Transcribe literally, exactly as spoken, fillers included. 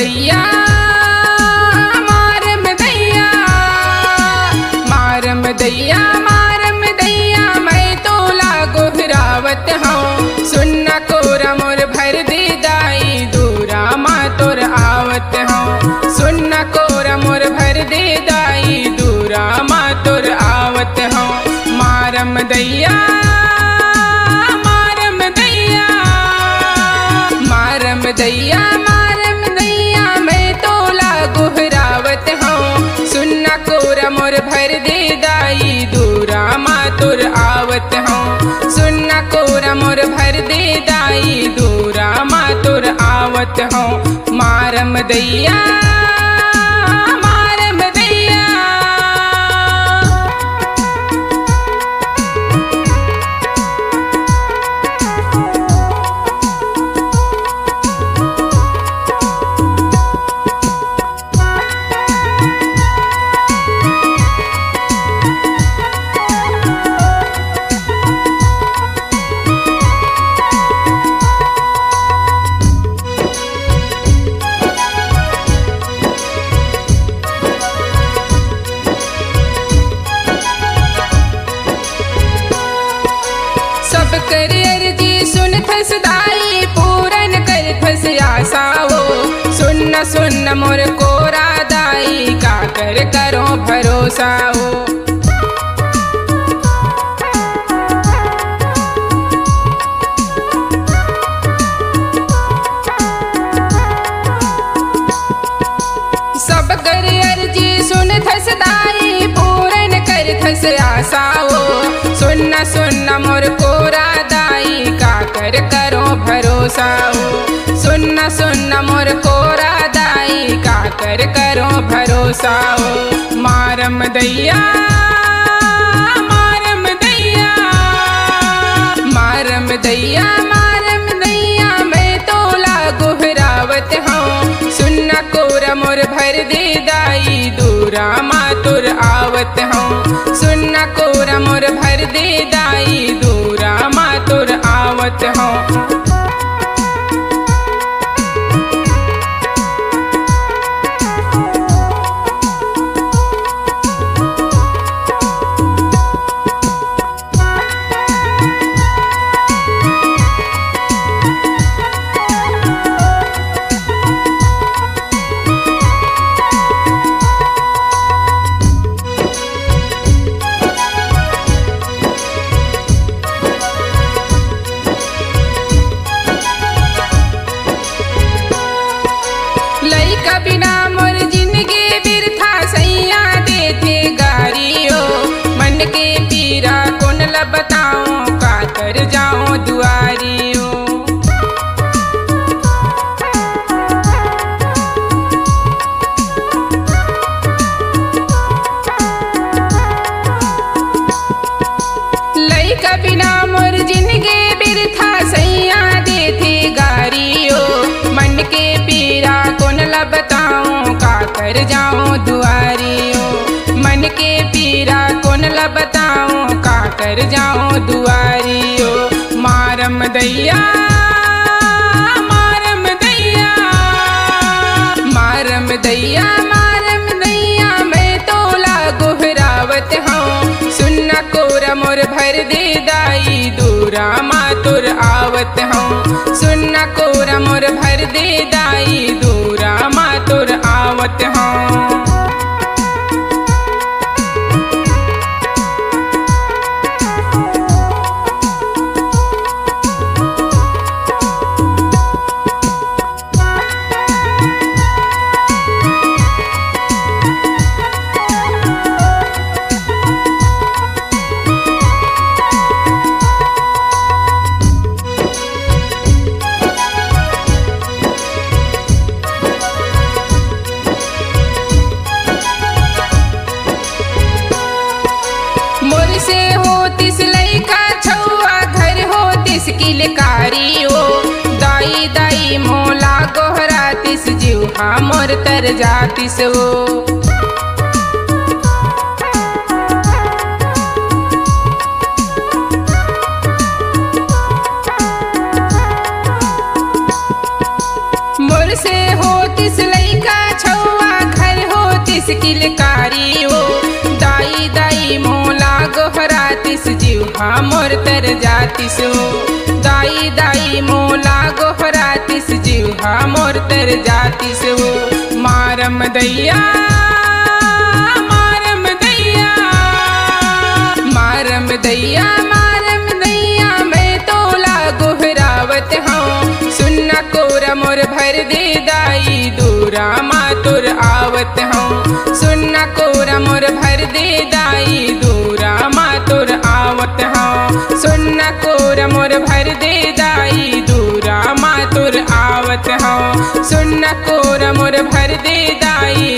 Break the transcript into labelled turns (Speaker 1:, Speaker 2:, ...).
Speaker 1: दैया मारम दैया मारम दैया मारम दैया मैं तोला गोहरावत हूँ सुन्ना कोरा मोर भर दे दाई दूरा माँ तोर आवत हूँ सुन्ना कोरा मोर भर दे दाई दूरा माँ तोर आवत हूँ मारम दैया मारम दैया मारम दैया मारम दैया मैं तोला गोहरावत हूँ सुन्ना कोरा मोर भर दे दाई दूरा माँ तोर आवत हूँ सुन्ना कोरा मोर भर दे दाई दूरा माँ तोर आवत हूँ मारम दैया मारम दैया। सब कर अर्जी सुन थसदाई पूरन कर थस आसाओ सुन्न सुन्न मोर कोरा दाई का कर करो भरोसाओ सब कर अर्जी सुन थसदाई पूरन कर थस आसाओ सुन्न सुन्न मोर कोरा दाई का कर करो भरोसाओ सुन्न सुन्न मोर कोरा दाई का कर करो भरोसाओ मारम दैया मारम दैया मारम दैया मारम दैया मैं तोला गोहरावत हूँ सुन्ना कोरा मोर भर दे दाई दूरा माँ तोर आवत हूँ सुन्ना कोरा मोर भर दे दाई दूरा माँ तोर आवत हूँ। लइका बिना मोर जिंदगी बिरथा सैया देथे गारियो मन के पीरा कौन ला बताऊं का कर जाऊं दुआरियो लइका बिना मोर जिंदगी बिरथा सैया देथे गारियो मन के पीरा कौन ला बताऊं का कर जाऊं दुआरियो मन के पीरा कौन ला बताऊं का कर जाऊं दुआरियो मारम दैया मारम दैया मारम दैया मारम दैया मैं तोला गोहरावत हूँ सुन्ना कोरा मोर भर दे दाई दूरा माँ तोर आवत हूँ सुन्ना कोरा मोर भर दे दाई दूरा माँ तोर आवत हूँ। मोर से हो तिस लइका छौआ घर हो तिस किलकारी हो दाई दाई मोला गोहरा तिस जीव हा मोर तर जातिस हो मोर से हो तिस जातिस जीवा मोर तर जातिस हो। दाई दाई मोला गोहरातिस जीवा मोर तर जातिस हो। मारम दैया मारम दैया मारम दैया मारम दैया मैं तोला गोहरावत हूँ। सुनना कोरा मोर भर दे दाई दूरा मातुर आवत हूँ। सुनना कोरा मोर भर दे दाई दूरा मातुर आवत हूँ। सुनना कोरा मोर भर दे दाई दूरा मातुर आवत हूँ। सुनना कोरा मोर भर दे दाई